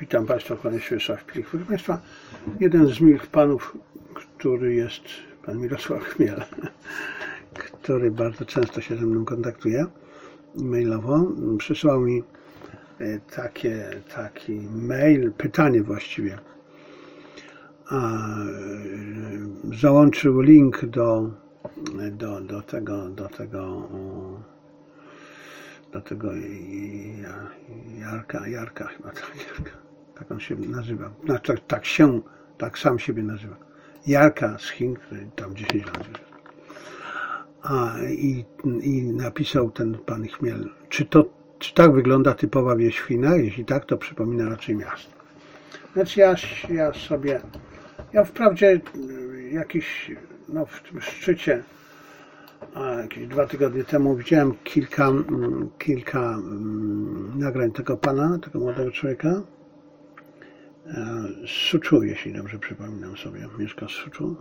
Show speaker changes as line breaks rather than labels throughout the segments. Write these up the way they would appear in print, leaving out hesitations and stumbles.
Witam Państwa, kłaniam się Wiesław Pilich. Proszę Państwa, jeden z miłych panów, który jest pan Mirosław Chmiel, który bardzo często się ze mną kontaktuje mailowo, przysłał mi taki mail, pytanie właściwie. Załączył link do tego Jarka chyba, tak on się nazywa, tak sam siebie nazywa, Jarka z Chin, który tam 10 lat żyje. I napisał ten pan Chmiel, czy tak wygląda typowa wieś w Chinach? Jeśli tak, to przypomina raczej miasto. Więc ja wprawdzie w tym szczycie jakieś 2 tygodnie temu widziałem kilka nagrań tego pana, tego młodego człowieka z Suczu, jeśli dobrze przypominam sobie, mieszka w Suczu.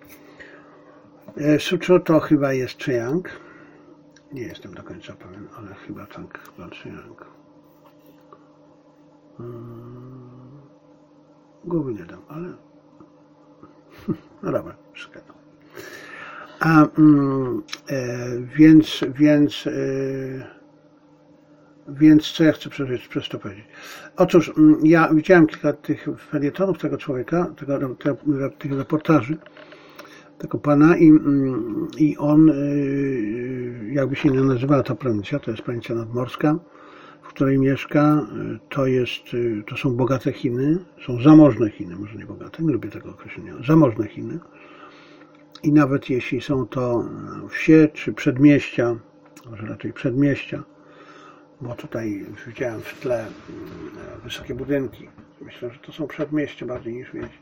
Suczu to chyba jest Zhejiang. Nie jestem do końca pewien, ale chyba Zhejiang. Głowy nie dam, ale no dobra, wszystko. Więc co ja chcę przez to powiedzieć? Otóż ja widziałem kilka tych felietonów tego człowieka, tych reportaży, tego pana i on, jakby się nie nazywała ta prowincja, to jest prowincja nadmorska, w której mieszka, to są bogate Chiny, są zamożne Chiny, może nie bogate, nie lubię tego określenia, zamożne Chiny. I nawet jeśli są to wsie czy przedmieścia, może raczej przedmieścia, bo tutaj widziałem w tle wysokie budynki. Myślę, że to są przedmieścia bardziej niż wieś.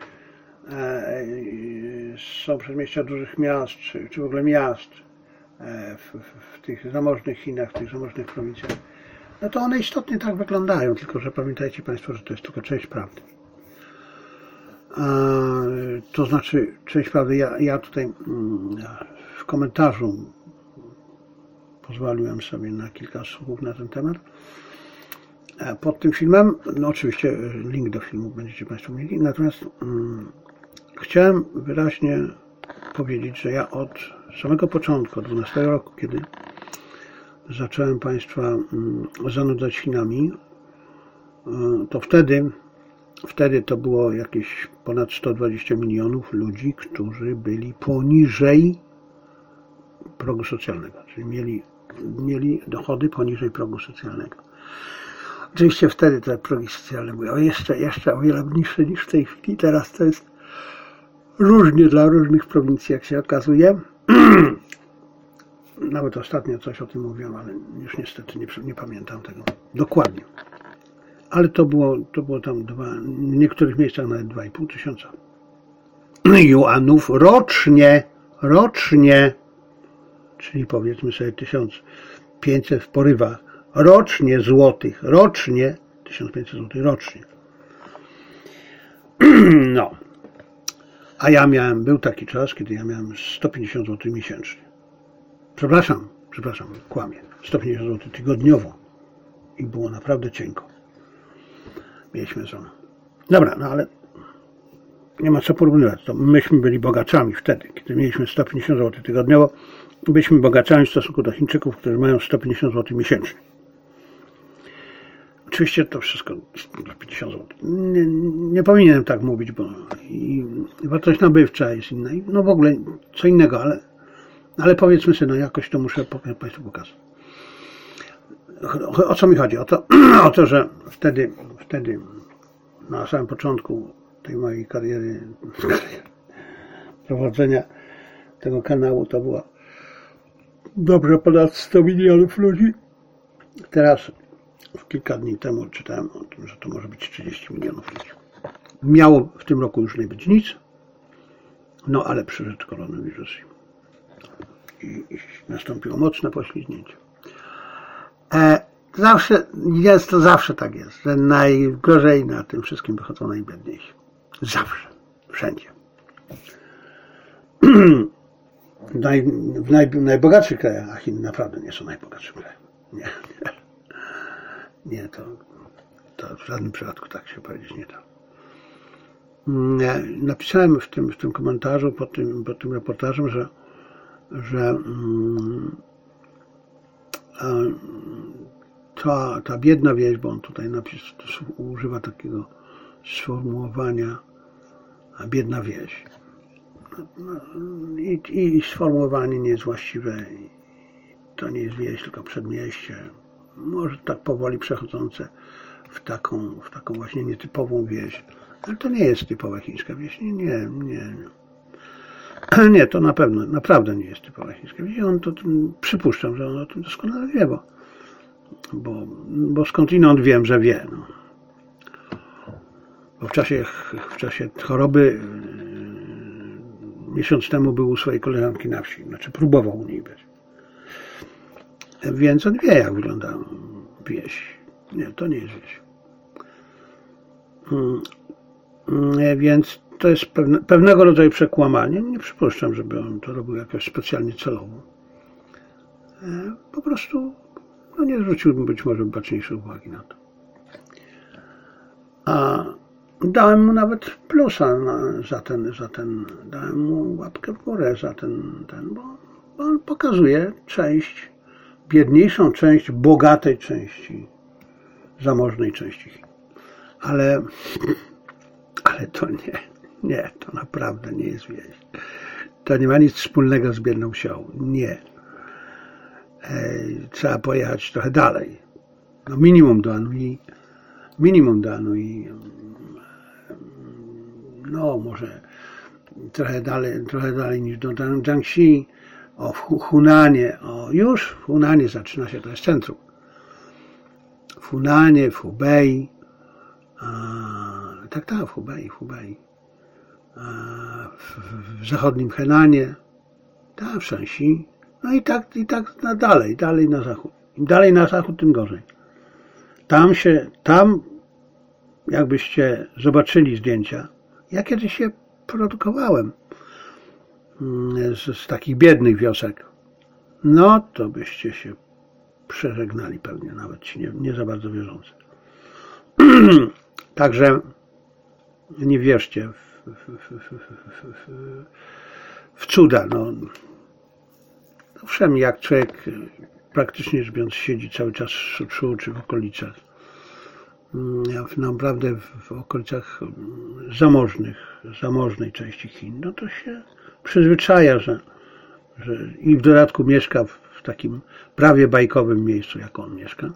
Są przedmieścia dużych miast, czy w ogóle miast w tych zamożnych Chinach, w tych zamożnych prowincjach. No to one istotnie tak wyglądają, tylko że pamiętajcie Państwo, że to jest tylko część prawdy. To znaczy, część prawdy, ja tutaj w komentarzu pozwoliłem sobie na kilka słów na ten temat. Pod tym filmem, no oczywiście link do filmu będziecie Państwo mieli, natomiast chciałem wyraźnie powiedzieć, że ja od samego początku, od 12 roku, kiedy zacząłem Państwa zanudzać Chinami, to wtedy to było jakieś ponad 120 milionów ludzi, którzy byli poniżej progu socjalnego, czyli mieli dochody poniżej progu socjalnego. Oczywiście wtedy te progi socjalne były jeszcze o wiele niższe niż w tej chwili. Teraz to jest różnie dla różnych prowincji, jak się okazuje. Nawet ostatnio coś o tym mówiłem, ale już niestety nie pamiętam tego dokładnie. Ale to było tam w niektórych miejscach nawet 2,5 tysiąca juanów rocznie, czyli powiedzmy sobie 1500 w porywach rocznie złotych, 1500 złotych rocznie. No, a był taki czas, kiedy ja miałem 150 zł miesięcznie. Przepraszam, kłamię, 150 zł tygodniowo i było naprawdę cienko. Mieliśmy żonę. Dobra, no ale nie ma co porównywać. To myśmy byli bogaczami wtedy, kiedy mieliśmy 150 zł tygodniowo. Byliśmy bogaczami w stosunku do Chińczyków, którzy mają 150 zł miesięcznie. Oczywiście to wszystko 150 zł. Nie powinienem tak mówić, bo i wartość nabywcza jest inna. No w ogóle co innego, ale powiedzmy sobie, no jakoś to muszę Państwu pokazać. O co mi chodzi? O to, że wtedy na samym początku tej mojej kariery prowadzenia tego kanału to było dobrze ponad 100 milionów ludzi. Teraz kilka dni temu czytałem o tym, że to może być 30 milionów ludzi. Miało w tym roku już nie być nic, no ale przyszedł koronawirus i nastąpiło mocne poślizgnięcie. Zawsze tak jest, że najgorzej na tym wszystkim wychodzą najbiedniejsi. Zawsze. Wszędzie. W najbogatszych krajach, a Chiny naprawdę nie są najbogatszym krajem. Nie, to To w żadnym przypadku tak się powiedzieć nie da. Napisałem w tym komentarzu pod tym reportażem, że ta biedna wieś, bo on tutaj używa takiego sformułowania biedna wieś. I sformułowanie nie jest właściwe. To nie jest wieś, tylko przedmieście. Może tak powoli przechodzące w taką właśnie nietypową wieś. Ale to nie jest typowa chińska wieś. Nie, to na pewno, naprawdę nie jest typowa chińska wieś. On to, przypuszczam, że on o tym doskonale wie, bo skądinąd wiem, że wie. No. Bo w czasie choroby miesiąc temu był u swojej koleżanki na wsi, znaczy próbował u niej być. Więc on wie, jak wygląda wieś. Nie, to nie jest wieś. Więc to jest pewnego rodzaju przekłamanie. Nie przypuszczam, żeby on to robił jakoś specjalnie celowo. Po prostu nie zwróciłbym być może baczniejszej uwagi na to. A dałem mu nawet plusa za ten, dałem mu łapkę w górę za ten, bo on pokazuje biedniejszą część bogatej części, zamożnej części Chin. Ale to nie, to naprawdę nie jest wieś. To nie ma nic wspólnego z biedną wsią. Nie. Trzeba pojechać trochę dalej. No minimum do Anhui. No może trochę dalej niż do Jiangxi. W Hunanie. Już w Hunanie zaczyna się, to jest centrum. W Hunanie, w Hubei. Tak, w Hubei. W zachodnim Henanie. W Shanxi. No i tak dalej na zachód. Im dalej na zachód, tym gorzej. Tam jakbyście zobaczyli zdjęcia, ja kiedyś się produkowałem z takich biednych wiosek, no to byście się przeżegnali pewnie, nawet ci nie za bardzo wierzący. Także nie wierzcie w cuda. No. Owszem, jak człowiek praktycznie rzecz biorąc siedzi cały czas w Szuczu czy w okolicach, naprawdę w okolicach zamożnej części Chin, no to się przyzwyczaja, że i w dodatku mieszka w takim prawie bajkowym miejscu, jak on mieszka,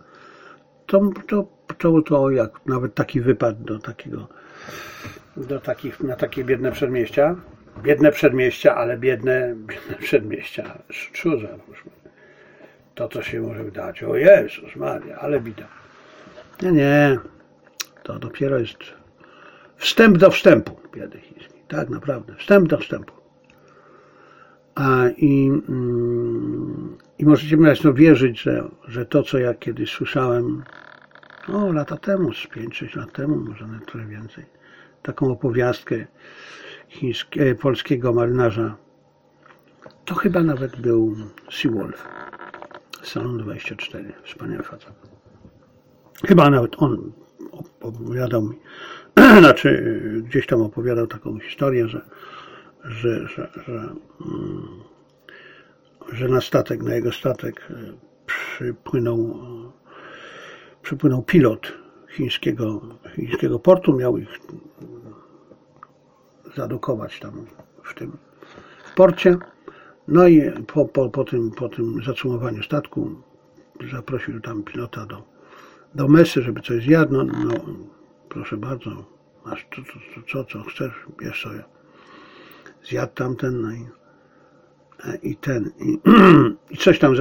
to jak nawet taki wypad na takie biedne przedmieścia, ale biedne przedmieścia Szuczu, załóżmy. To, co się może wydać, o Jezus Maria, ale bida. Nie, to dopiero jest wstęp do wstępu biedy chińskiej. Tak naprawdę, wstęp do wstępu. I możecie mi wierzyć, że to, co ja kiedyś słyszałem, lata temu, z 5-6 lat temu, może nawet trochę więcej, taką opowiastkę polskiego marynarza, to chyba nawet był Seawolf, Salon 24, wspaniały facet. Chyba nawet on opowiadał mi, znaczy gdzieś tam opowiadał taką historię, że na jego statek przypłynął pilot chińskiego portu, miał ich zadokować tam w tym porcie. No i po tym zacumowaniu statku zaprosił tam pilota do mesy, żeby coś zjadł. No proszę bardzo, masz co chcesz, bierz sobie. Zjadł tamten, no i coś tam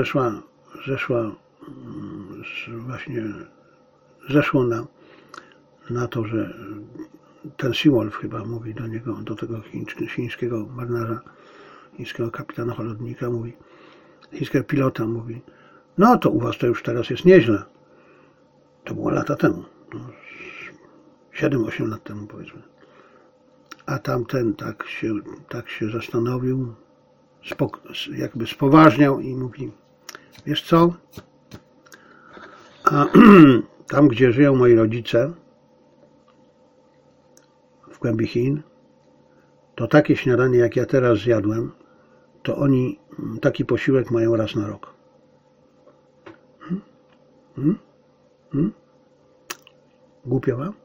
zeszło na to, że ten Seawolf chyba mówi do niego, do tego chińskiego marynarza, chińskiego kapitana holownika, chińskiego pilota mówi, no to u was to już teraz jest nieźle. To było lata temu, 7-8 lat temu powiedzmy. A tamten tak się zastanowił, jakby spoważniał i mówi, wiesz co, tam gdzie żyją moi rodzice, w głębi Chin, to takie śniadanie, jak ja teraz zjadłem, to oni taki posiłek mają raz na rok. Głupio wam?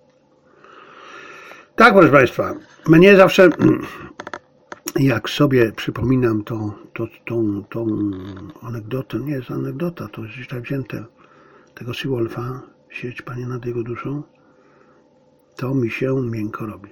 Tak, proszę Państwa, mnie zawsze, jak sobie przypominam tą anegdotę, nie jest anegdota, to jest źle wzięte, tego Seawolfa, sieć Panie nad jego duszą, to mi się miękko robi.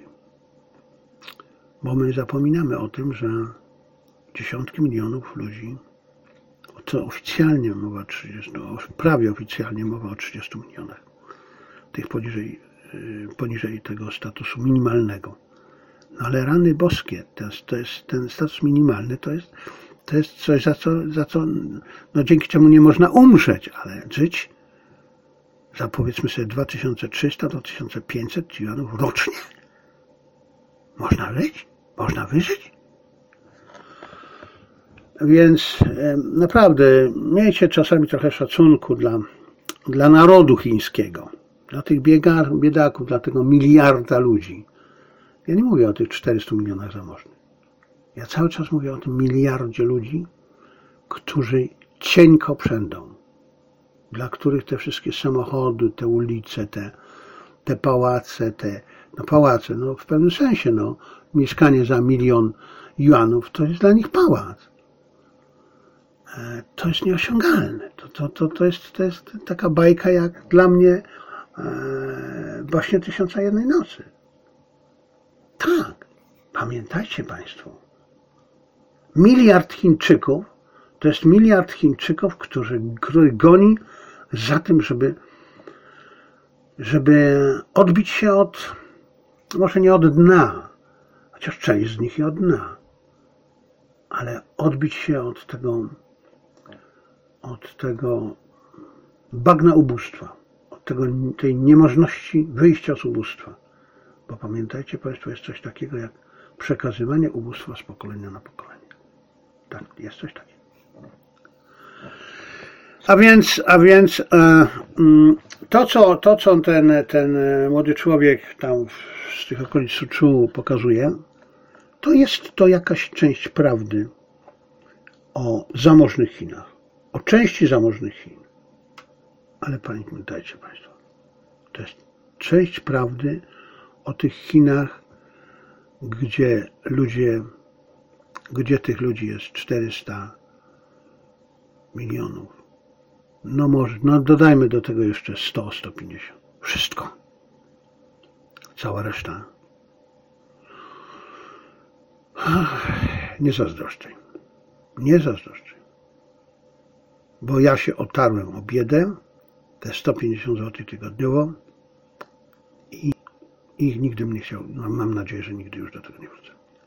Bo my zapominamy o tym, że dziesiątki milionów ludzi, co oficjalnie mowa o 30, prawie oficjalnie mowa o 30 milionach, tych poniżej tego statusu minimalnego. No ale rany boskie, ten status minimalny to jest coś, za co no dzięki czemu nie można umrzeć, ale żyć za powiedzmy sobie 2300-2500 juanów rocznie. Można żyć? Można wyżyć? Więc naprawdę miejcie czasami trochę szacunku dla narodu chińskiego, dla tych biedaków, dla tego miliarda ludzi. Ja nie mówię o tych 400 milionach zamożnych. Ja cały czas mówię o tym miliardzie ludzi, którzy cieńko przędą, dla których te wszystkie samochody, te ulice, te pałace, pałace, no w pewnym sensie, no, mieszkanie za 1 000 000 juanów to jest dla nich pałac. To jest nieosiągalne. To jest taka bajka jak dla mnie właśnie 1001 nocy. Tak, pamiętajcie Państwo, miliard Chińczyków to jest miliard Chińczyków, który goni za tym, żeby odbić się od, może nie od dna, chociaż część z nich i od dna, ale odbić się od tego bagna ubóstwa, od tej niemożności wyjścia z ubóstwa. Bo pamiętajcie Państwo, jest coś takiego jak przekazywanie ubóstwa z pokolenia na pokolenie. Tak, jest coś takiego. A więc to co ten młody człowiek tam z tych okolic Suczu pokazuje, to jest to jakaś część prawdy o zamożnych Chinach, o części zamożnych Chin. Ale pamiętajcie Państwo, to jest część prawdy o tych Chinach, gdzie tych ludzi jest 400 milionów. No może, no dodajmy do tego jeszcze 100, 150. Wszystko. Cała reszta. Nie zazdroszczę. Nie zazdroszczę. Bo ja się otarłem o biedę, te 150 zł tygodniowo i nigdy bym nie chciał, no, mam nadzieję, że nigdy już do tego nie wrócę.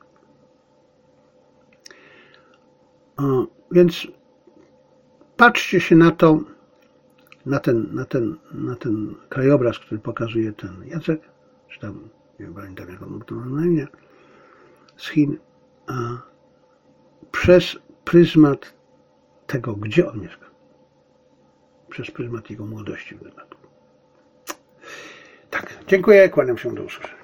Więc patrzcie się na to, na ten krajobraz, który pokazuje ten Jacek, czy tam, nie pamiętam jak on to ma na imię, z Chin, przez pryzmat tego, gdzie on mieszka. Przez pryzmat jego młodości w dodatku. Tak, dziękuję, kłaniam się, do usłyszenia.